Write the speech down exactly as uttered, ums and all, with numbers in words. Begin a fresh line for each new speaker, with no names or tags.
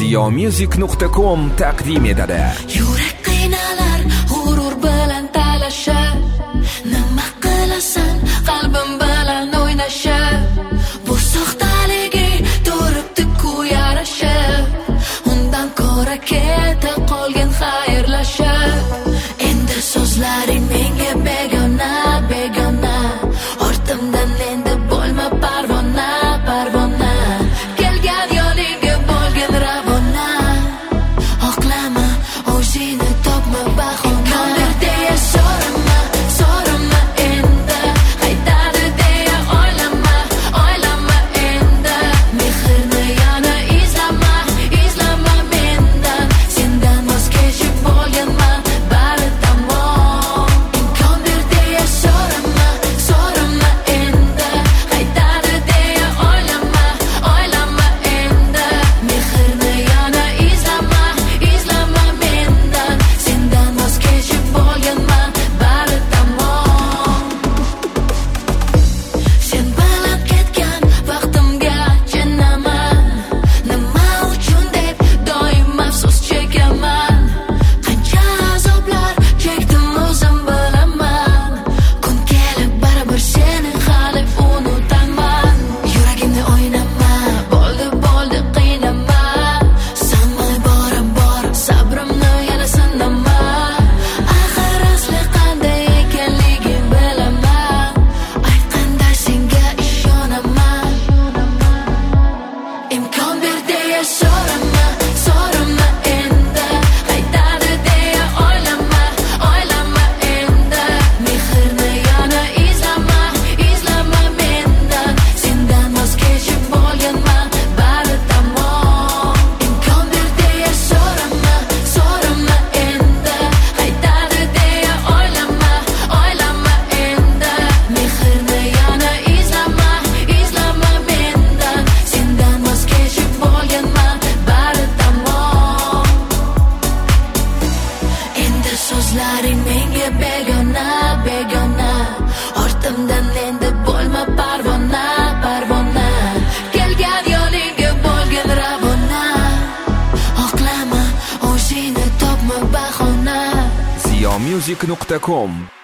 ziyo music nuqta com taqdim etadi.
Yurak qiynalar g'urur bilan talashar, nima qilasan qalbim bilan o'ynashar, bu soxtaligi turibdi-ku yarashib, undan ko'ra keta qolgan xayrlashib. Endi so'zlaring menga begona begona, ortimdan endi bo'lma parvona parvona, kelgan yo'liga bo'lgin ravona, oqlama o'zingni topma bahona. Qanday deya so'rama so'rama endi, qaytadi deya o'ylama o'ylama endi, mehrni yana izlama izlama mendan, sendan voz kechib bo'lganman bari tamom. Imkon ber deya so'rama so'rama endi, qaytadi deya o'ylama o'ylama endi, mehrni yana izlama izlama mendan, sendan voz kechib bo'lganman bari tamom. Sen bilan ketgan vaqtimga chinaman, nima uchun deb doim afsus chekaman, qancha azoblar chekdim o'zim bilaman, kun kelib baribir seni hali unutaman. Yuragimni o'ynama, bo'ldi bo'ldi qiynama, sanmay bora bora sabrimni yana sinama, axir asli qanday ekanligini bilaman, aytganda senga ishonaman. Imkon ber deya so'rama so'rama endi, qaytadi deya o'ylama o'ylama endi, mehrni yana izlama izlama mendan, sendan voz kechib bo'lganman bari tamom. Imkon ber deya so'rama so'rama endi, qaytadi deya o'ylama o'ylama endi, mehrni yana izlama izlama mendan, sendan voz kechib bo'lganman bari tamom. Endi so'zlaring menga begona begona, ortimdan endi bo'lma parvona parvona, kelgan yo'liga bo'lgin ravona, oqlama o'zingni topma bahona.
ziyo music nuqta com